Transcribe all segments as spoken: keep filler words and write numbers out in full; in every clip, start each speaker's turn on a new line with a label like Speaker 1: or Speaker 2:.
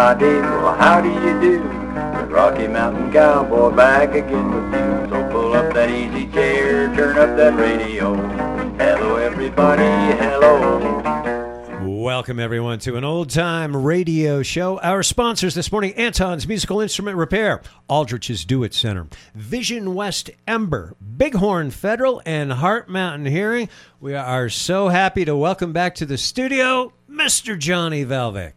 Speaker 1: everybody, well how do you do? The Rocky Mountain Cowboy back again with you. So pull up that easy chair, turn up that radio. Hello everybody, hello.
Speaker 2: Welcome, everyone, to an old-time radio show. Our sponsors this morning, Anton's Musical Instrument Repair, Aldrich's Do-It Center, Vision West Ember, Bighorn Federal, and Heart Mountain Hearing. We are so happy to welcome back to the studio, Mister Johnny Velvick.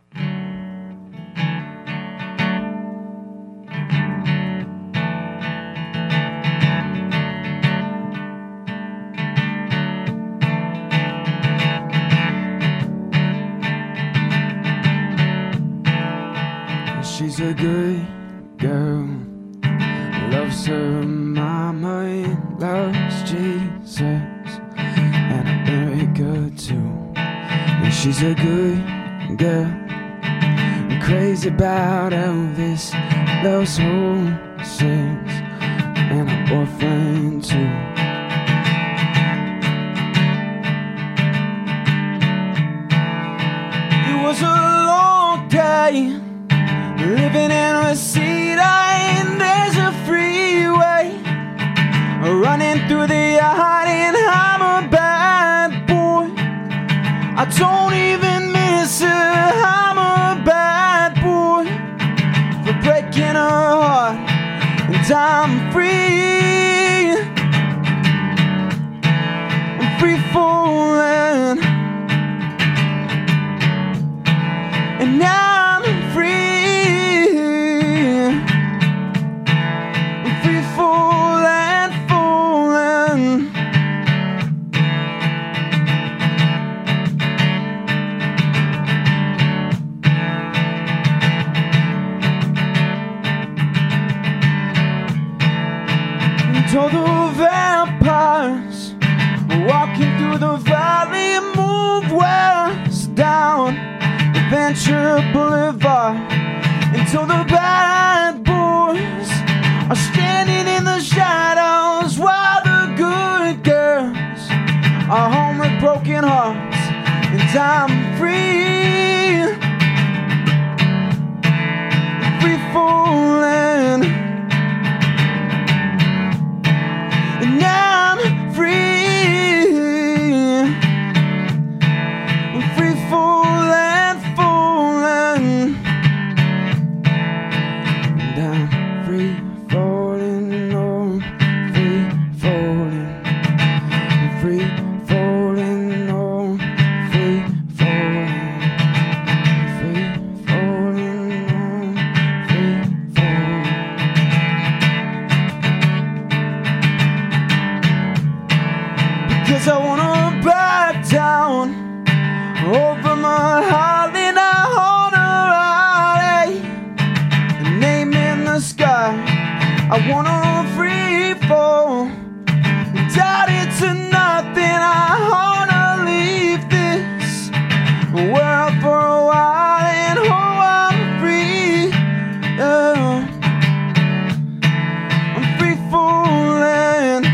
Speaker 3: She's a good girl, loves her mama and loves Jesus, and I'm very good too. And she's a good girl, crazy about Elvis, loves horses, and a boyfriend too. It was a long day, living in Reseda, and there's a freeway running through the yard, and I'm a bad boy. I don't even miss her. I'm a bad boy for breaking her heart, and I'm free. I'm free falling, and now I'm free. Told the vampires walking through the valley, move west down Ventura Boulevard, until the bad boys are standing in the shadows, while the good girls are home with broken hearts, and I'm free, free falling. And I'm free, I'm free falling, falling. And I'm free falling, oh, free falling. I'm free falling, oh, free falling. Free falling, oh, free falling. Cause I wanna back down over my heart, and I wanna ride a name in the sky. I wanna free fall, doubt it to nothing. I wanna leave this world for a while, and oh, I'm free. Yeah. I'm free falling.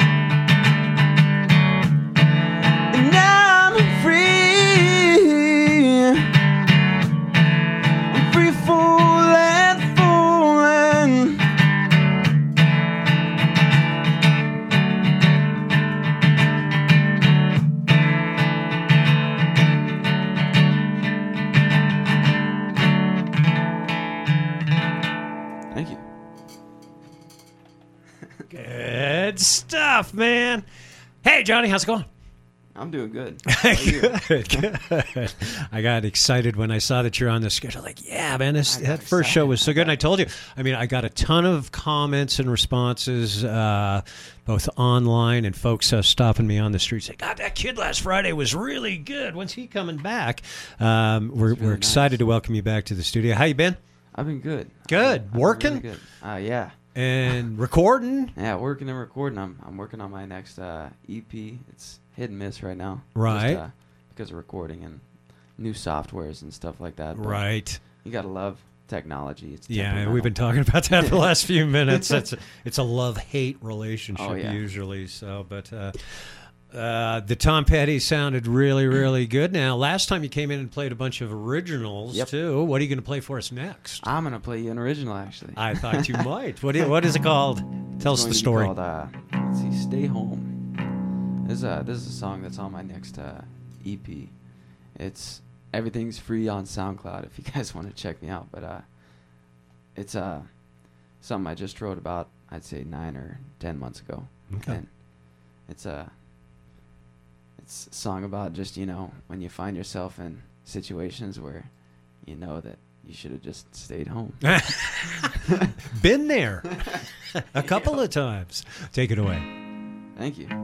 Speaker 2: Good stuff, man. Hey, Johnny, how's it going?
Speaker 3: I'm doing good.
Speaker 2: Good, good. I got excited when I saw that you're on the schedule. Like, yeah, man, this, that first
Speaker 3: excited.
Speaker 2: show was so good. And I told you, I mean, I got a ton of comments and responses, uh, both online and folks uh, stopping me on the street saying, God, that kid last Friday was really good. When's he coming back? Um, we're
Speaker 3: really
Speaker 2: we're excited
Speaker 3: nice.
Speaker 2: to welcome you back to the studio. How you been?
Speaker 3: I've been good.
Speaker 2: Good.
Speaker 3: I've been
Speaker 2: Working?
Speaker 3: Really good. Uh, yeah.
Speaker 2: And recording?
Speaker 3: Yeah, working and recording. I'm I'm working on my next uh, E P. It's hit and miss right now.
Speaker 2: Right.
Speaker 3: Just, uh, because of recording and new softwares and stuff like that. But
Speaker 2: Right.
Speaker 3: You gotta love technology. It's
Speaker 2: Yeah,
Speaker 3: temperamental.
Speaker 2: we've been talking about that for the last few minutes. It's a, it's a love-hate relationship
Speaker 3: Oh, yeah.
Speaker 2: usually. So, but uh, Uh, the Tom Petty sounded really, really good. Now, last time you came in and played a bunch of originals,
Speaker 3: Yep.
Speaker 2: too. What are you going to play for us next?
Speaker 3: I'm going to play you an original, actually.
Speaker 2: I thought you might. What, do you- what is it called? Tell us
Speaker 3: It's
Speaker 2: the
Speaker 3: going to be
Speaker 2: story.
Speaker 3: Called, uh, let's see, Stay Home. This is, uh, this is a song that's on my next uh, E P. It's everything's free on SoundCloud if you guys want to check me out. But uh, it's uh, something I just wrote about, I'd say, nine or ten months ago.
Speaker 2: Okay.
Speaker 3: And it's a, it's a song about just, you know, when you find yourself in situations where you know that you should have just stayed home.
Speaker 2: Been there a couple of times. Take it away.
Speaker 3: Thank you.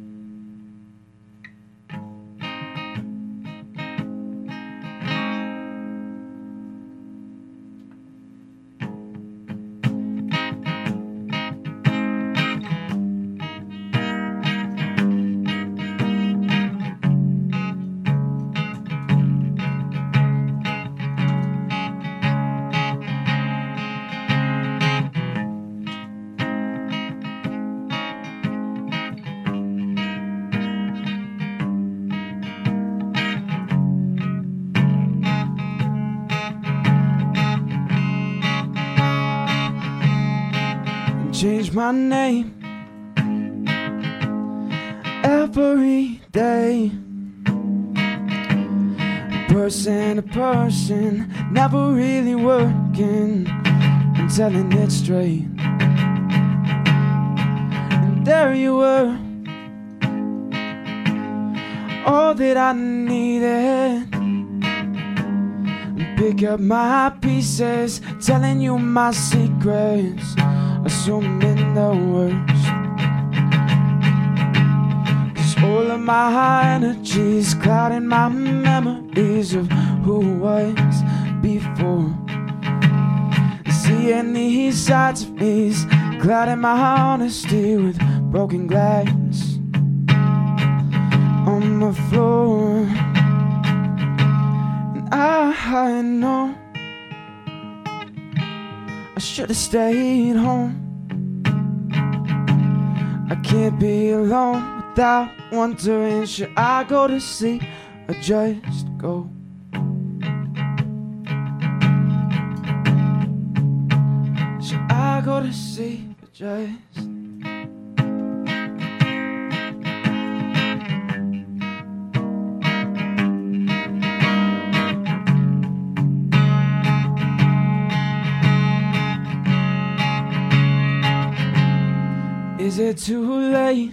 Speaker 3: Change my name every day. Person to person, never really working. I'm telling it straight. And there you were, all that I needed. Pick up my pieces, telling you my secrets. Assuming the worst, 'cause all of my energy's clouding my memories of who was before. Seeing these sides of me's clouding my honesty with broken glass on the floor. And I, I know I should have stayed home. I can't be alone without wondering, should I go to sleep or just go? Should I go to sleep or just? Is it too late?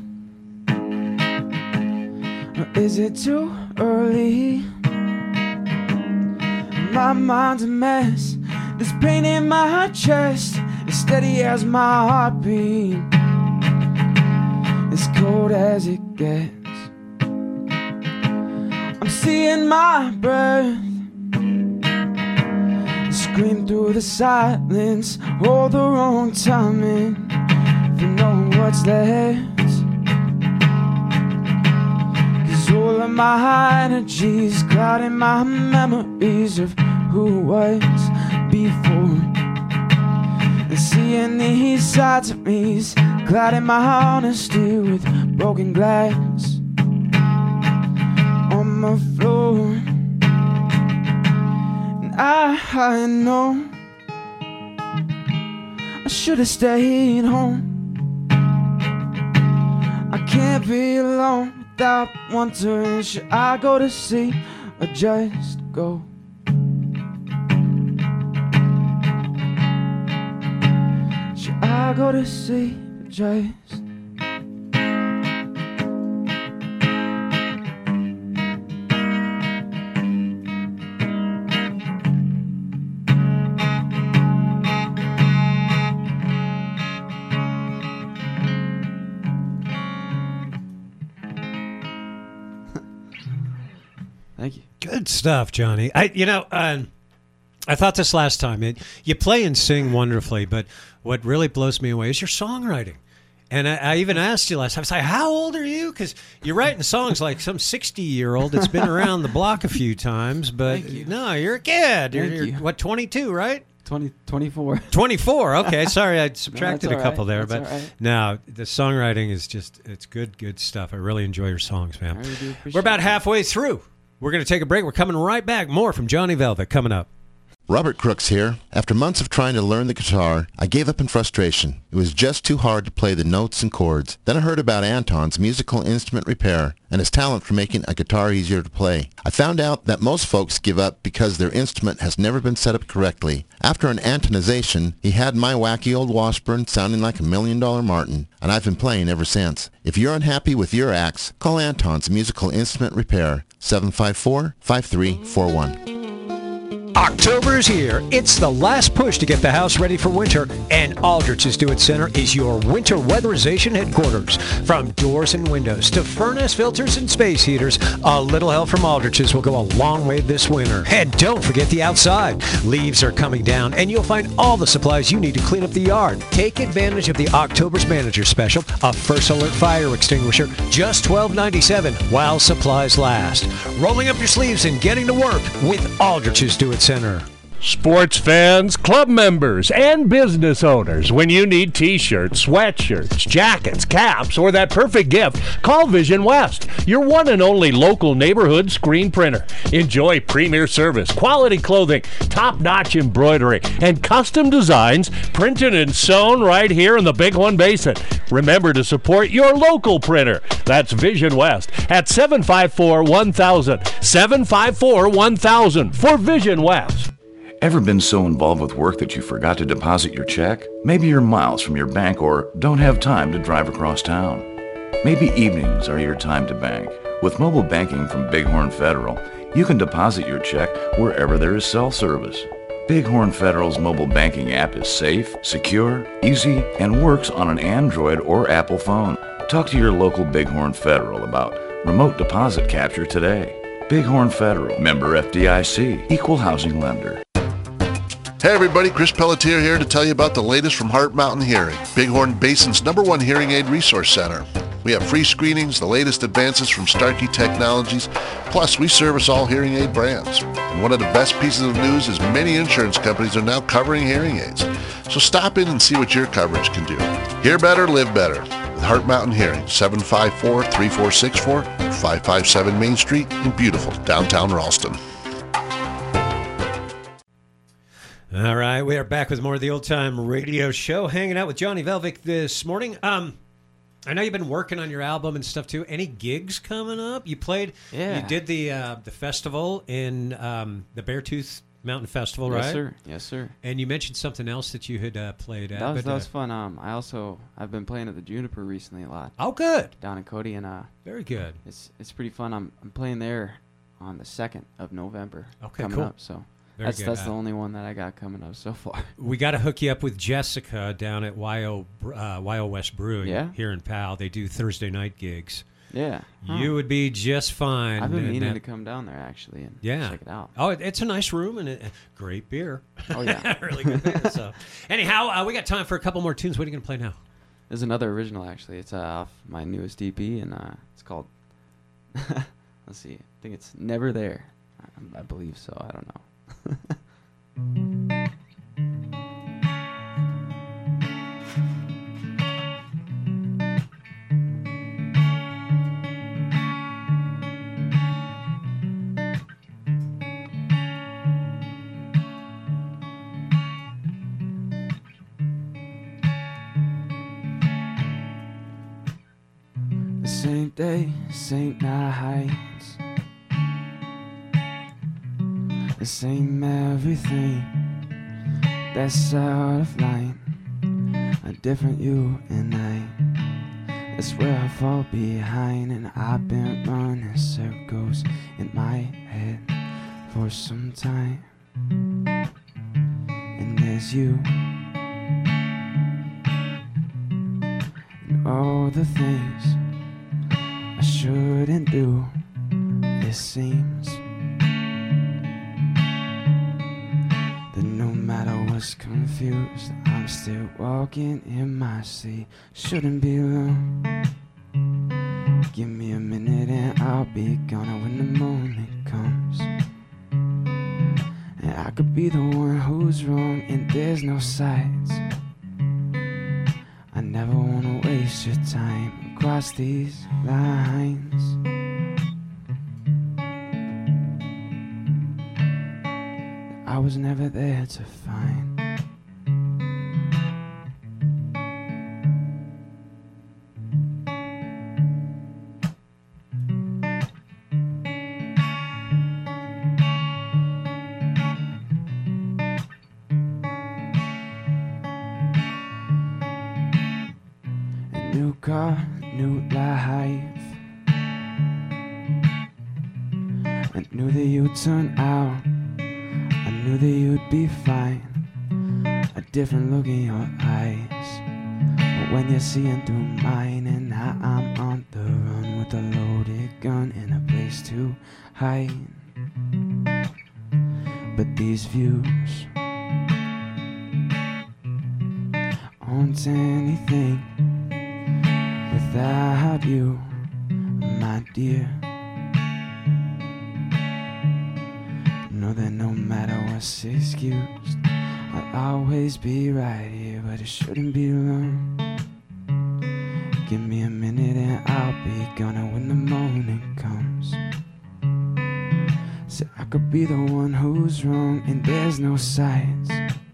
Speaker 3: Or is it too early? My mind's a mess. This pain in my chest is steady as my heartbeat, as cold as it gets. I'm seeing my breath scream through the silence, all the wrong timing. You know what's left, 'cause all of my energy's clouding my memories of who was before. And seeing these sides of me's clouding my honesty with broken glass on the floor. And I, I know I should have stayed home. I can't be alone without wondering, should I go to sleep or just go? Should I go to sleep or just? Thank you.
Speaker 2: Good stuff, Johnny. I, you know, uh, I thought this last time. It, you play and sing wonderfully, but what really blows me away is your songwriting. And I, I even asked you last time, I was like, how old are you? Because you're writing songs like some sixty-year-old that's been around the block a few times. But
Speaker 3: Thank you.
Speaker 2: no, you're a kid. You're,
Speaker 3: Thank
Speaker 2: you're
Speaker 3: you.
Speaker 2: what, twenty-two, right?
Speaker 3: twenty, twenty-four.
Speaker 2: twenty-four. Okay, sorry, I subtracted
Speaker 3: No,
Speaker 2: a
Speaker 3: that's all
Speaker 2: couple
Speaker 3: right.
Speaker 2: there,
Speaker 3: That's
Speaker 2: but
Speaker 3: all right.
Speaker 2: no, the songwriting is just, it's good, good stuff. I really enjoy your songs, man.
Speaker 3: I really do appreciate
Speaker 2: We're about
Speaker 3: it.
Speaker 2: halfway through. We're going to take a break. We're coming right back. More from Johnny Velvet coming up.
Speaker 4: Robert Crooks here. After months of trying to learn the guitar, I gave up in frustration. It was just too hard to play the notes and chords. Then I heard about Anton's musical instrument repair and his talent for making a guitar easier to play. I found out that most folks give up because their instrument has never been set up correctly. After an Antonization, he had my wacky old Washburn sounding like a million dollar Martin, and I've been playing ever since. If you're unhappy with your axe, call Anton's Musical Instrument Repair, seven five four, five three four one.
Speaker 2: October's here. It's the last push to get the house ready for winter, and Aldrich's Do It Center is your winter weatherization headquarters. From doors and windows to furnace filters and space heaters, a little help from Aldrich's will go a long way this winter. And don't forget the outside. Leaves are coming down, and you'll find all the supplies you need to clean up the yard. Take advantage of the October's Manager Special, a First Alert fire extinguisher, just twelve ninety-seven while supplies last. Rolling up your sleeves and getting to work with Aldrich's Do It Center.
Speaker 5: Sports fans, club members, and business owners, when you need t-shirts, sweatshirts, jackets, caps, or that perfect gift, call Vision West, your one and only local neighborhood screen printer. Enjoy premier service, quality clothing, top-notch embroidery, and custom designs printed and sewn right here in the Bighorn Basin. Remember to support your local printer. That's Vision West at seven five four, one thousand, seven five four, one thousand for Vision West.
Speaker 6: Ever been so involved with work that you forgot to deposit your check? Maybe you're miles from your bank or don't have time to drive across town. Maybe evenings are your time to bank. With mobile banking from Bighorn Federal, you can deposit your check wherever there is cell service. Bighorn Federal's mobile banking app is safe, secure, easy, and works on an Android or Apple phone. Talk to your local Bighorn Federal about remote deposit capture today. Bighorn Federal, member F D I C, equal housing lender.
Speaker 7: Hey everybody, Chris Pelletier here to tell you about the latest from Heart Mountain Hearing, Bighorn Basin's number one hearing aid resource center. We have free screenings, the latest advances from Starkey Technologies, plus we service all hearing aid brands. And one of the best pieces of news is many insurance companies are now covering hearing aids. So stop in and see what your coverage can do. Hear better, live better. With Heart Mountain Hearing, seven five four, three four six four, five five seven Main Street in beautiful downtown Ralston.
Speaker 2: All right, we are back with more of the Old Time Radio Show, hanging out with Johnny Velvic this morning. Um, I know you've been working on your album and stuff too. Any gigs coming up? You played,
Speaker 3: Yeah.
Speaker 2: you did the uh, the festival in um, the Beartooth Mountain Festival, right?
Speaker 3: Yes, sir. Yes, sir.
Speaker 2: And you mentioned something else that you had uh, played at.
Speaker 3: That was,
Speaker 2: but,
Speaker 3: that was
Speaker 2: uh,
Speaker 3: fun. Um, I also I've been playing at the Juniper recently a lot
Speaker 2: Oh, good.
Speaker 3: down in Cody, and uh,
Speaker 2: Very good.
Speaker 3: it's it's pretty fun. I'm I'm playing there on the second of November.
Speaker 2: Okay,
Speaker 3: coming
Speaker 2: cool.
Speaker 3: up. So
Speaker 2: Very
Speaker 3: that's
Speaker 2: good.
Speaker 3: that's
Speaker 2: Uh,
Speaker 3: the only one that I got coming up so far.
Speaker 2: We got to hook you up with Jessica down at Y O uh, Y O West Brewing
Speaker 3: Yeah?
Speaker 2: here in Powell. They do Thursday night gigs.
Speaker 3: Yeah. Huh.
Speaker 2: You would be just fine.
Speaker 3: I've been
Speaker 2: and
Speaker 3: meaning
Speaker 2: that-
Speaker 3: to come down there actually and
Speaker 2: Yeah.
Speaker 3: check it out.
Speaker 2: Oh, it, it's a nice room and it, great beer.
Speaker 3: Oh, yeah.
Speaker 2: really good beer. So, anyhow, uh, we got time for a couple more tunes. What are you going to play now?
Speaker 3: There's another original actually. It's uh, off my newest E P, and uh, it's called. Let's see. I think it's Never There. I, I believe so. I don't know. The same day, same nights, the same everything that's out of line. A different you and I. That's where I fall behind, and I've been running circles in my head for some time. And there's you and all the things I shouldn't do, it seems that no matter what's confused, I'm still walking in my sleep. Shouldn't be long. Give me a minute and I'll be gone when the moment comes. And I could be the one who's wrong and there's no sides. I never wanna waste your time across these lines. I was never there to find. New car, new life. I knew that you'd turn out. I knew that you'd be fine. A different look in your eyes. But when you're seeing through mine, and I, I'm on the run with a loaded gun and a place to hide. But these views aren't anything without you, my dear. Know that no matter what's excused, I'll always be right here, but it shouldn't be long. Give me a minute and I'll be gone when the morning comes. So I could be the one who's wrong and there's no sides.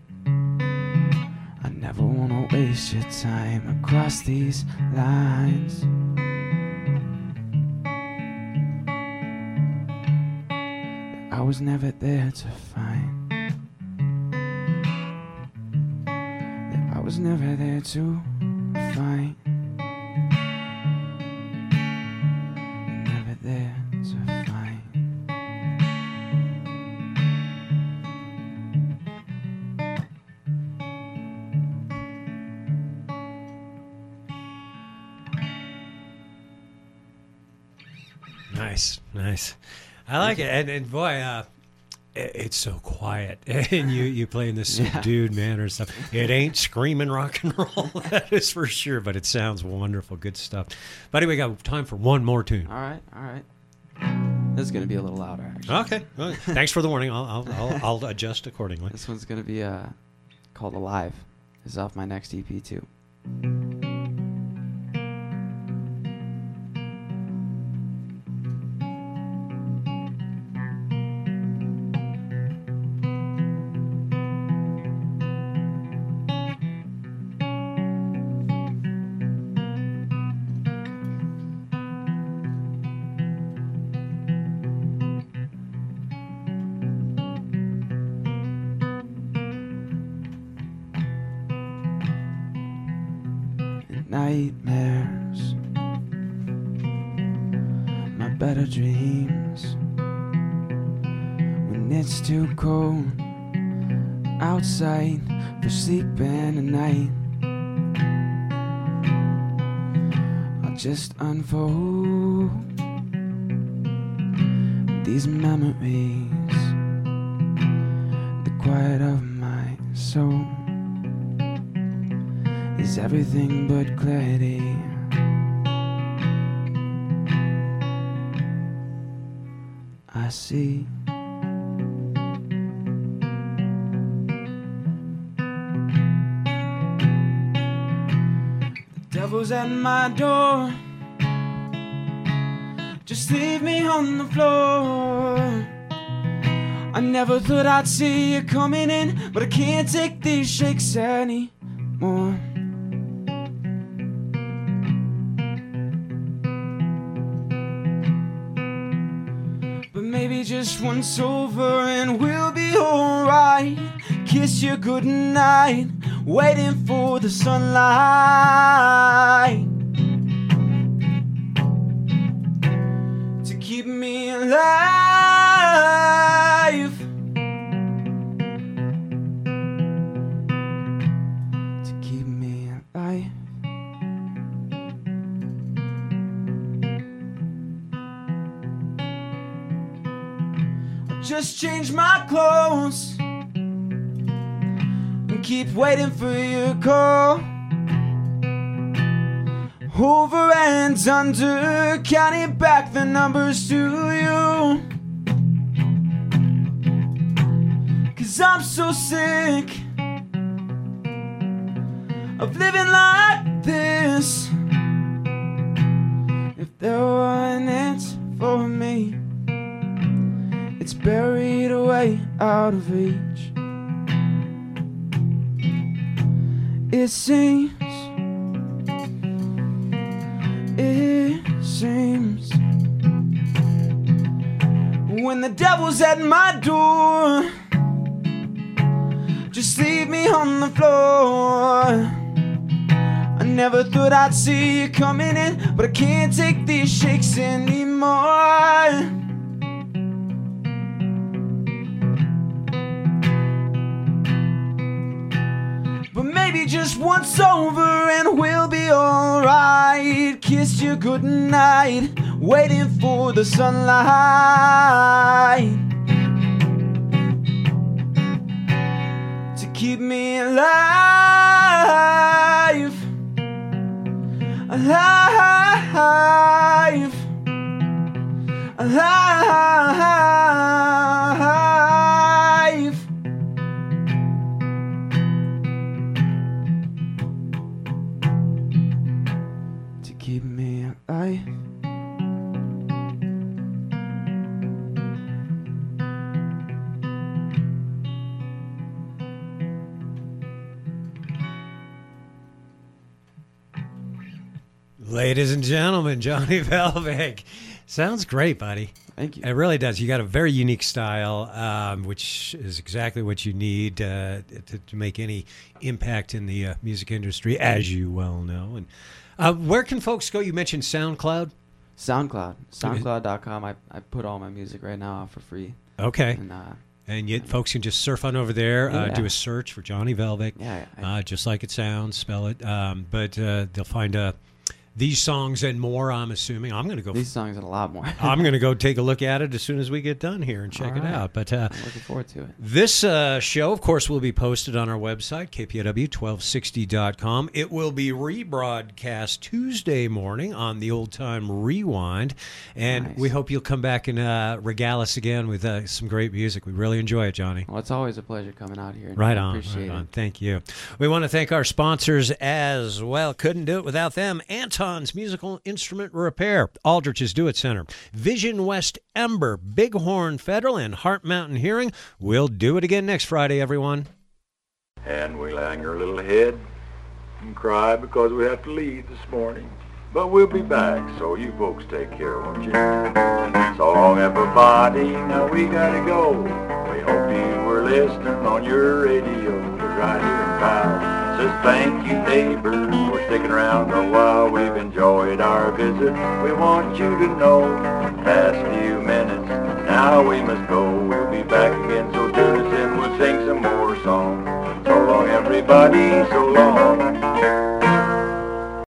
Speaker 3: I never wanna waste your time across these lines. I was never there to find. I was never there to find. Never there to find.
Speaker 2: Nice, nice. I like it, and, and boy, uh, it, it's so quiet, and you you play in this subdued yeah. manner and stuff. It ain't screaming rock and roll, that is for sure, but it sounds wonderful. Good stuff. Buddy, we got time for one more tune.
Speaker 3: All right, all right. This is going to be a little louder, actually.
Speaker 2: Okay. Well, thanks for the warning. I'll I'll, I'll, I'll adjust accordingly.
Speaker 3: This one's going to be uh, called Alive. This is off my next E P, too. Nightmares, my better dreams. When it's too cold outside for sleeping at night, I'll just unfold these memories, the quiet of my soul is everything but clarity. I see the devil's at my door. Just leave me on the floor. I never thought I'd see you coming in, but I can't take these shakes anymore. Maybe just once over and we'll be alright. Kiss you goodnight, waiting for the sunlight to keep me alive, to keep me alive. Just change my clothes and keep waiting for your call. Over and under, counting back the numbers to you. 'Cause 'cause I'm so sick of living like this. If there were an answer for me, it's buried away out of reach. It seems, it seems, when the devil's at my door, just leave me on the floor. I never thought I'd see you coming in, but I can't take these shakes anymore. But maybe just once over and we'll be alright. Kiss you goodnight, waiting for the sunlight to keep me alive, alive, alive. To keep me alive.
Speaker 2: Ladies and gentlemen, Johnny Velvick. Sounds great, buddy.
Speaker 3: Thank you.
Speaker 2: It really does. You got a very unique style, um, which is exactly what you need uh, to, to make any impact in the uh, music industry, as you well know. And uh, where can folks go? You mentioned SoundCloud.
Speaker 3: SoundCloud. SoundCloud dot com. I, I put all my music right now out for free.
Speaker 2: Okay.
Speaker 3: And, uh,
Speaker 2: And yet, folks can just surf on over there, uh,
Speaker 3: Yeah.
Speaker 2: do a search for Johnny Velvick,
Speaker 3: Yeah, I-
Speaker 2: uh, just like it sounds, spell it. Um, but uh, they'll find uh, these songs and more, I'm assuming. I'm going to go.
Speaker 3: these songs and a lot more.
Speaker 2: I'm going to go take a look at it as soon as we get done here and check
Speaker 3: All
Speaker 2: it
Speaker 3: right.
Speaker 2: out. But uh,
Speaker 3: I'm looking forward to it.
Speaker 2: this uh, show, of course, will be posted on our website, K P O W twelve sixty dot com. It will be rebroadcast Tuesday morning on the Old Time Rewind. And
Speaker 3: Nice.
Speaker 2: we hope you'll come back and uh, regale us again with uh, some great music. We really enjoy it, Johnny.
Speaker 3: Well, it's always a pleasure coming out here.
Speaker 2: Right
Speaker 3: I
Speaker 2: on,
Speaker 3: Appreciate
Speaker 2: right
Speaker 3: it.
Speaker 2: on. Thank you. We want to thank our sponsors as well. Couldn't do it without them. Anton's Musical Instrument Repair, Aldrich's Do It Center, Vision West Ember, Bighorn Federal, and Heart Mountain Hearing. We'll do it again next Friday, everyone.
Speaker 1: And we'll hang our little head and cry because we have to leave this morning. But we'll be back, so you folks take care, won't you? So long, everybody. Now we gotta go. We hope you were listening on your radio. We're right here in Powell. Says thank you, neighbors, for sticking around a while. We've enjoyed our visit. We want you to know, past few minutes, now we must go. We'll be back again, so tune us in. We'll sing some more songs. So long, everybody. So long.